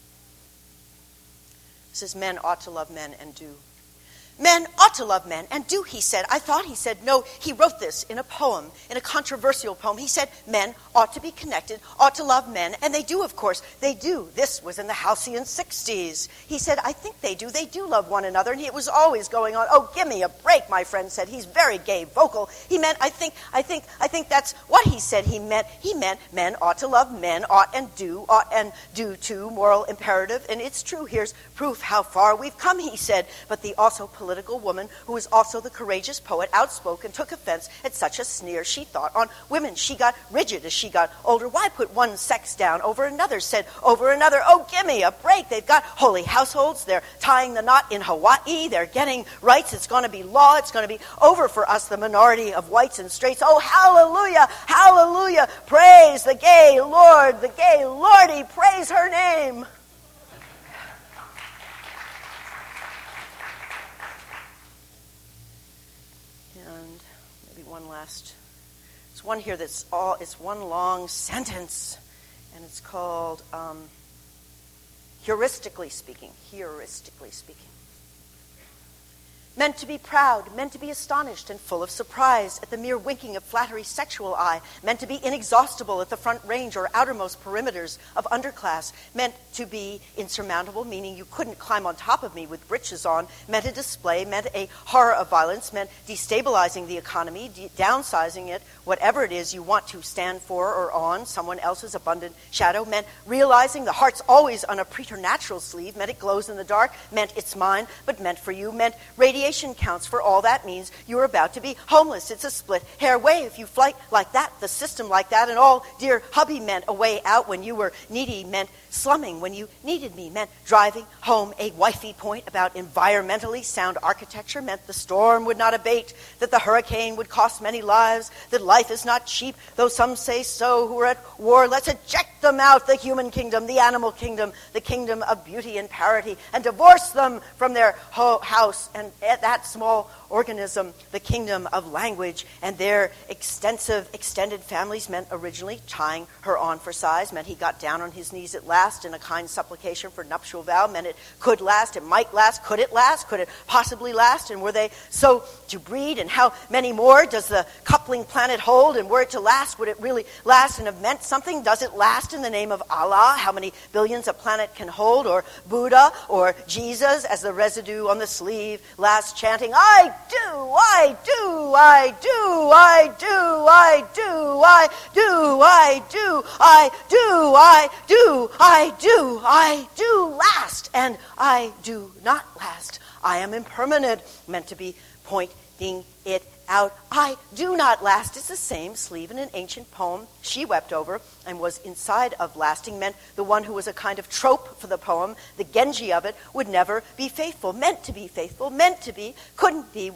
This is men ought to love men and do. Men ought to love men and do, he said. I thought he said no. He wrote this in a poem, in a controversial poem. He said men ought to be connected, ought to love men, and they do, of course. They do. This was in the halcyon 60s. He said, I think they do. They do love one another, and it was always going on. Oh, give me a break, my friend said. He's very gay vocal. He meant, I think that's what he said. He meant men ought to love men, ought and do too, moral imperative. And it's true. Here's proof how far we've come, he said. But the also political woman, who was also the courageous poet, outspoken, took offense at such a sneer, she thought, on women. She got rigid as she got older. Why put one sex down over another? Said over another, oh, give me a break. They've got holy households. They're tying the knot in Hawaii. They're getting rights. It's going to be law. It's going to be over for us, the minority of whites and straights. Oh, hallelujah, hallelujah. Praise the gay Lord, the gay Lordy. Praise her name. It's one here it's one long sentence, and it's called heuristically speaking. Meant to be proud, meant to be astonished and full of surprise at the mere winking of flattery's sexual eye, meant to be inexhaustible at the front range or outermost perimeters of underclass, meant to be insurmountable, meaning you couldn't climb on top of me with breeches on, meant a display, meant a horror of violence, meant destabilizing the economy, downsizing it, whatever it is you want to stand for or on someone else's abundant shadow, meant realizing the heart's always on a preternatural sleeve, meant it glows in the dark, meant it's mine, but meant for you, meant radiation counts for all that means you're about to be homeless. It's a split hair way if you flight like that, the system like that, and all dear hubby meant a way out when you were needy, meant slumming when you needed me, meant driving home a wifey point about environmentally sound architecture, meant the storm would not abate, that the hurricane would cost many lives, that life is not cheap, though some say so who are at war. Let's eject them out, the human kingdom, the animal kingdom, the kingdom of beauty and parity, and divorce them from their house and that small organism, the kingdom of language, and their extended families meant originally tying her on for size, meant he got down on his knees at last in a kind supplication for nuptial vow, meant it could last, it might last, could it possibly last, and were they so to breed, and how many more does the coupling planet hold, and were it to last, would it really last and have meant something? Does it last in the name of Allah, how many billions a planet can hold, or Buddha, or Jesus as the residue on the sleeve, last chanting, I do. Last, and I do not last. I am impermanent, meant to be pointing it out, I do not last. It's the same sleeve in an ancient poem she wept over and was inside of lasting, meant the one who was a kind of trope for the poem, the Genji of it, would never be faithful, meant to be faithful, meant to be, couldn't be,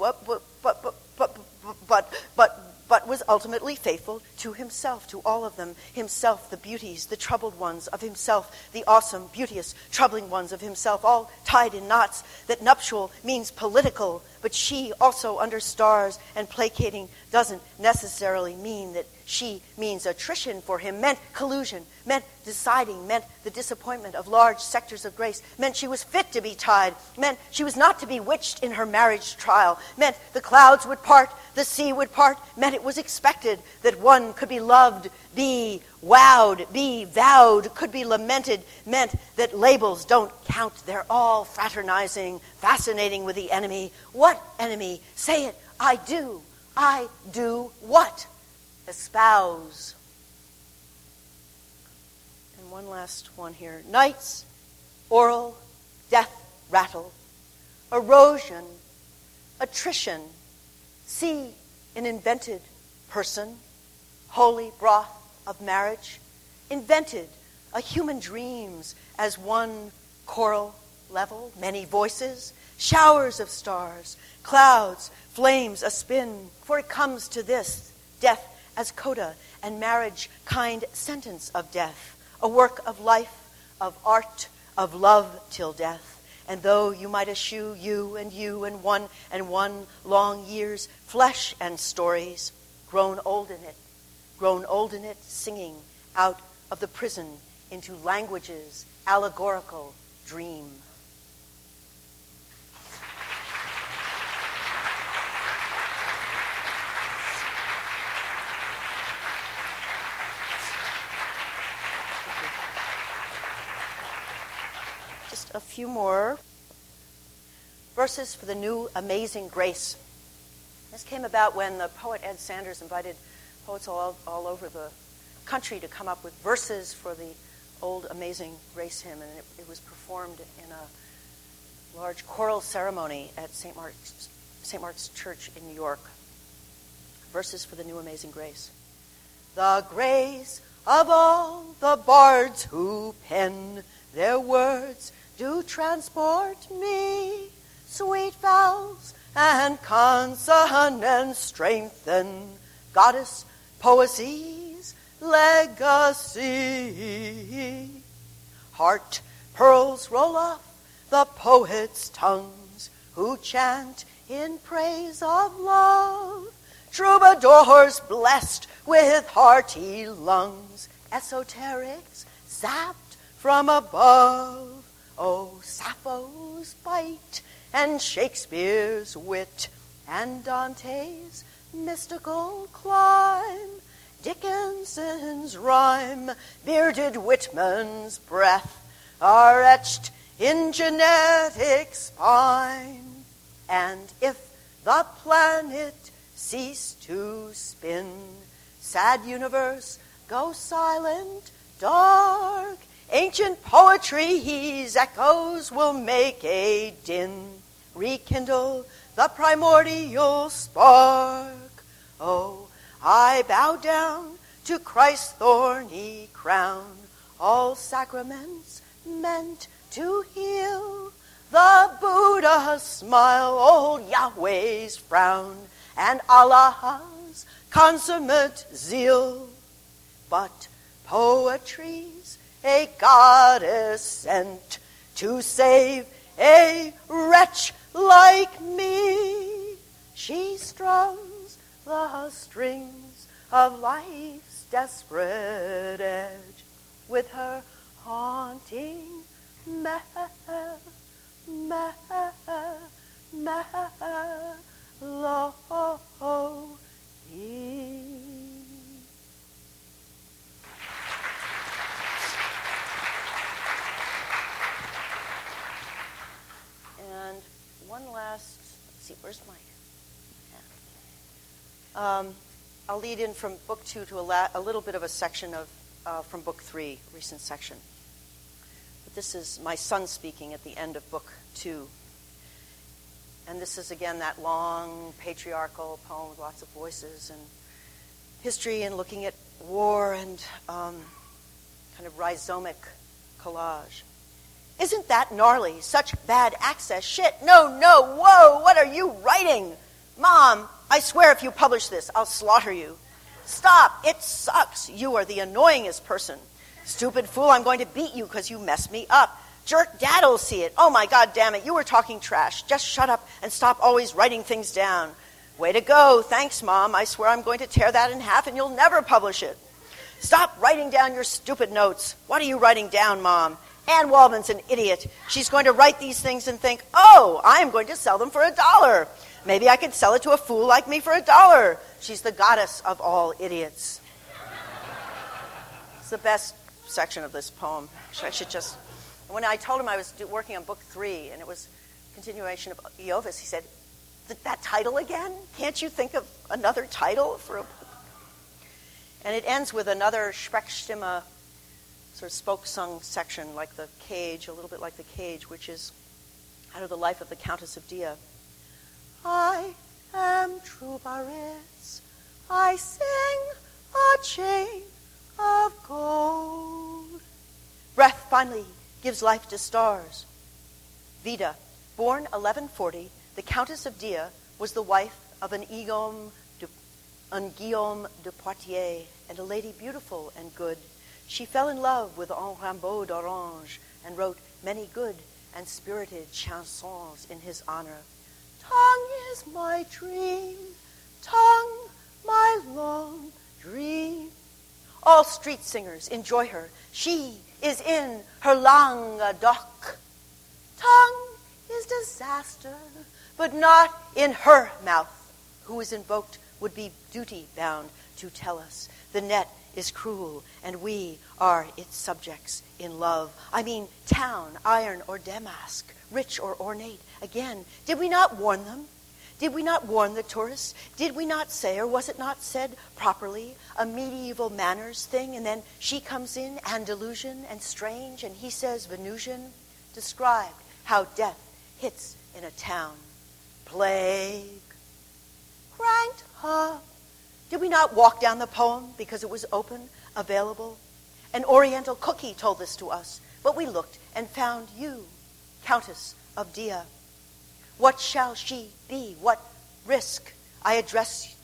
but was ultimately faithful to himself, to all of them, himself, the beauties, the troubled ones of himself, the awesome, beauteous, troubling ones of himself, all tied in knots, that nuptial means political, but she also under stars, and placating doesn't necessarily mean that she means attrition for him, meant collusion, meant deciding, meant the disappointment of large sectors of grace, meant she was fit to be tied, meant she was not to be witched in her marriage trial, meant the clouds would part, the sea would part, meant it was expected that one could be loved, be wowed, be vowed, could be lamented, meant that labels don't count, they're all fraternizing, fascinating with the enemy. What enemy? Say it. I do what? Espouse. And one last one here. Nights, oral, death rattle, erosion, attrition, see an invented person, holy broth of marriage, invented a human dreams as one choral level, many voices, showers of stars, clouds, flames, a spin, for it comes to this, death as coda, and marriage kind sentence of death, a work of life, of art, of love till death. And though you might eschew you and one long years, flesh and stories, grown old in it, singing out of the prison into language's allegorical dream. Just a few more verses for the new Amazing Grace. This came about when the poet Ed Sanders invited poets all over the country to come up with verses for the old Amazing Grace hymn, and it was performed in a large choral ceremony at St. Mark's Church in New York. Verses for the new Amazing Grace. The grace of all the bards who pen their words do transport me, sweet vowels and consonants strengthen goddess poesy's legacy. Heart pearls roll off the poet's tongues who chant in praise of love, troubadours blessed with hearty lungs, esoterics zapped from above. Oh, Sappho's bite and Shakespeare's wit and Dante's mystical climb, Dickinson's rhyme, bearded Whitman's breath are etched in genetic spine. And if the planet cease to spin, sad universe, go silent, dark, ancient poetry's echoes will make a din, rekindle the primordial spark. Oh, I bow down to Christ's thorny crown, all sacraments meant to heal, the Buddha's smile, old Yahweh's frown, and Allah's consummate zeal. But poetry's a goddess sent to save a wretch like me. She strums the strings of life's desperate edge with her haunting melody. And one last, let's see, where's my... I'll lead in from Book 2 to a little bit of a section from Book 3, recent section. But this is my son speaking at the end of Book 2. And this is, again, that long patriarchal poem with lots of voices and history and looking at war and kind of rhizomic collage. Isn't that gnarly? Such bad access. Shit, no, whoa, what are you writing? Mom, I swear if you publish this, I'll slaughter you. Stop, it sucks. You are the annoyingest person. Stupid fool, I'm going to beat you because you messed me up. Jerk, Dad'll see it. Oh my God damn it, you were talking trash. Just shut up and stop always writing things down. Way to go, thanks, Mom. I swear I'm going to tear that in half and you'll never publish it. Stop writing down your stupid notes. What are you writing down, Mom? Anne Waldman's an idiot. She's going to write these things and think, oh, I'm going to sell them for $1. Maybe I could sell it to a fool like me for $1. She's the goddess of all idiots. It's the best section of this poem. I should just... When I told him I was working on book 3 and it was continuation of Iovis, he said, that title again? Can't you think of another title for a... And it ends with another Sprechstimme, sort of spoke-sung section, like the Cage, a little bit like the Cage, which is out of the life of the Countess of Dia. I am true Baritz, I sing a chain of gold. Breath finally gives life to stars. Vida, born 1140, the Countess of Dia was the wife of an Guillaume de Poitiers, and a lady beautiful and good. She fell in love with Henri Rimbaud d'Orange and wrote many good and spirited chansons in his honor. Tongue is my dream, tongue my long dream. All street singers enjoy her. She is in her Languedoc. Tongue is disaster, but not in her mouth. Who is invoked would be duty-bound to tell us. The net is cruel, and we are its subjects in love. I mean, town, iron, or damask, rich or ornate. Again, did we not warn them? Did we not warn the tourists? Did we not say, or was it not said properly, a medieval manners thing, and then she comes in, Andalusian and strange, and he says Venusian? Described how death hits in a town. Plague. Cranked up. Did we not walk down the poem because it was open, available? An Oriental cookie told this to us, but we looked and found you, Countess of Dia. What shall she be? What risk? I addressed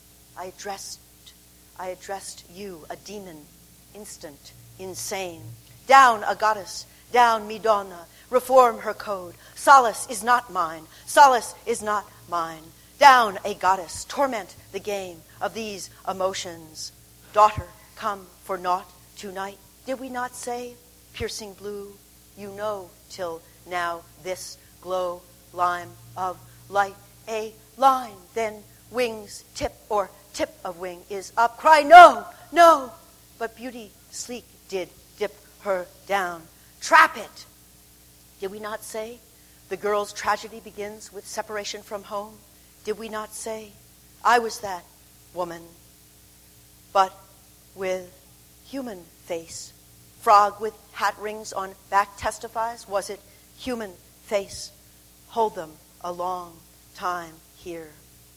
you, a demon, instant, insane. Down a goddess, down Madonna, reform her code. Solace is not mine, solace is not mine. Down a goddess, torment the game of these emotions. Daughter, come for naught tonight. Did we not say, piercing blue, you know till now this glow lime of light, a line, then wings tip or tip of wing is up. Cry no, no, but beauty sleek did dip her down. Trap it. Did we not say the girl's tragedy begins with separation from home? Did we not say I was that woman, but with human face? Frog with hat rings on back testifies. Was it human face? Hold them a long time here.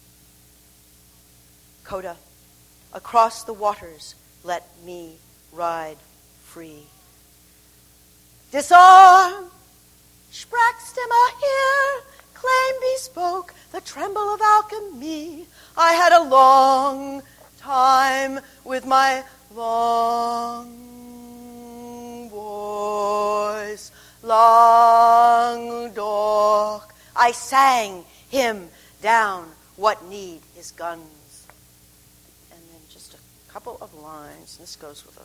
Coda, across the waters, let me ride free. Disarm, Sprechstimme here, claim bespoke the tremble of alchemy. I had a long time with my long voice, Languedoc. I sang him down. What need is guns? And then just a couple of lines. This goes with a...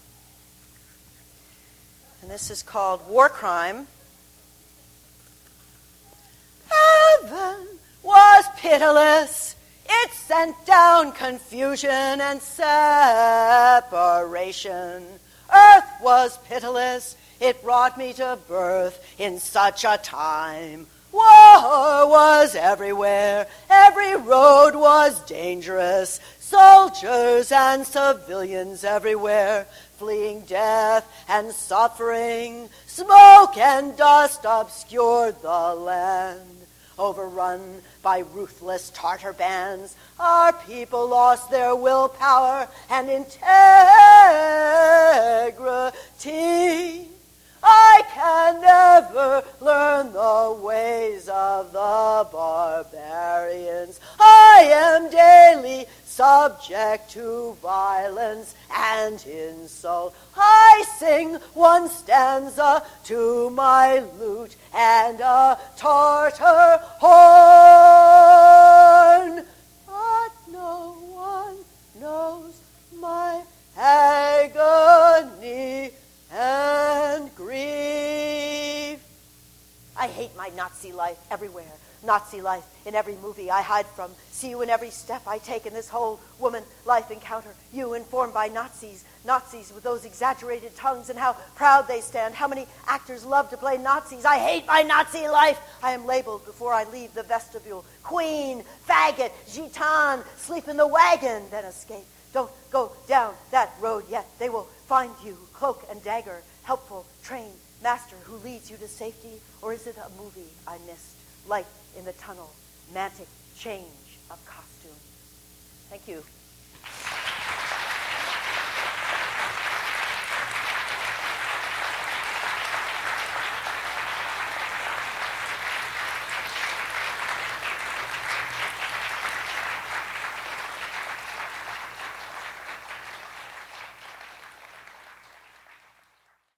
And this is called War Crime. Heaven was pitiless. It sent down confusion and separation. Earth was pitiless. It brought me to birth in such a time. War was everywhere. Every road was dangerous. Soldiers and civilians everywhere, fleeing death and suffering. Smoke and dust obscured the land. overrun by ruthless Tartar bands. Our people lost their willpower and integrity. I can never learn the ways of the barbarians. I am daily subject to violence and insult. I sing one stanza to my lute and a Tartar horn, but no one knows my agony and grief. I hate my Nazi life everywhere. Nazi life in every movie I hide from. See you in every step I take in this whole woman life encounter. You informed by Nazis. Nazis with those exaggerated tongues and how proud they stand. How many actors love to play Nazis. I hate my Nazi life. I am labeled before I leave the vestibule. Queen, faggot, gitan, sleep in the wagon, then escape. Don't go down that road yet. They will find you, cloak and dagger, helpful, trained master who leads you to safety. Or is it a movie I missed? Light in the tunnel, mantic change of costume. Thank you.